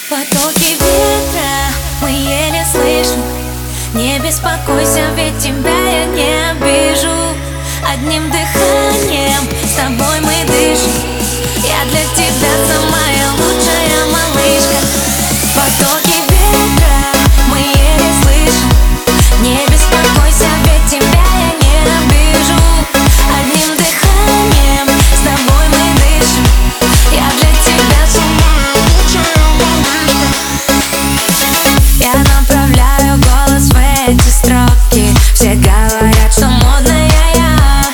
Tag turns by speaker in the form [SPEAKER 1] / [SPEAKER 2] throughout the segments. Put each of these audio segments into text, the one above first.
[SPEAKER 1] Потоки ветра мы еле слышим. Не беспокойся, ведь тебя я не обижу. Одним дыханием с тобой мы дышим. Я для тебя самая лучшая малышка. Потоки ветра мы еле слышим. Не беспокойся, ведь тебя я не обижу. Одним дыханием с тобой мы дышим. Я для тебя самая лучшая малышка. Я направляю голос в эти строки. Все говорят, что модная я.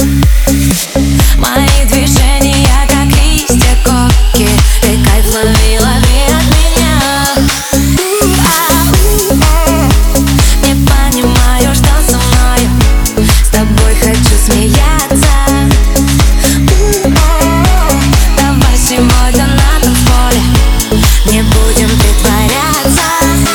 [SPEAKER 1] Мои движения как листья коки. Ты кайф лови, лови от меня. Не понимаю, что со мною. С тобой хочу смеяться. Давай сегодня на танцполе не будем притворяться.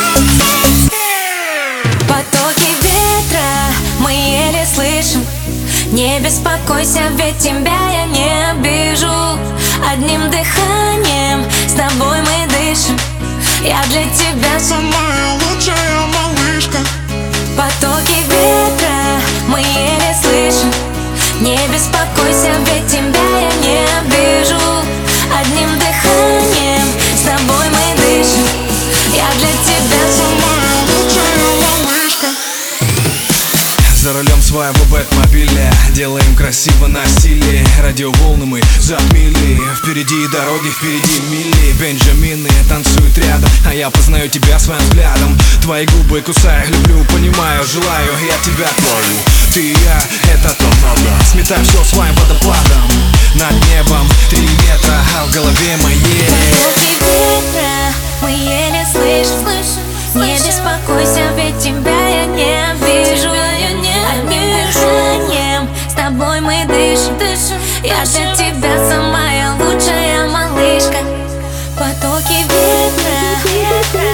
[SPEAKER 1] Потоки ветра мы еле слышим. Не беспокойся, ведь тебя я не обижу. Одним дыханием с тобой мы дышим. Я для тебя самая лучшая малышка. Потоки ветра мы еле слышим. Не беспокойся, ведь тебя я не обижу. Одним дыханием с тобой мы дышим. Я для тебя самая лучшая малышка.
[SPEAKER 2] За рулем своего бэтмобиля делаем красиво на стиле. Радиоволны мы затмили. Впереди дороги, впереди мили. Бенджамины танцуют рядом, а я познаю тебя своим взглядом. Твои губы кусаю, люблю, понимаю, желаю. Я тебя твою, ты и я, это то надо. Сметаем все своим водопадом. Над небом 3 метра, а в голове моей.
[SPEAKER 1] Потоки ветра мы еле слышим. Не беспокойся, ведь тебя я не обижу. Одним дыханием с тобой мы дышим. Я для тебя самая лучшая малышка. Потоки ветра.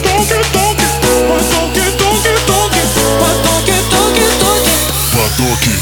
[SPEAKER 2] Потоки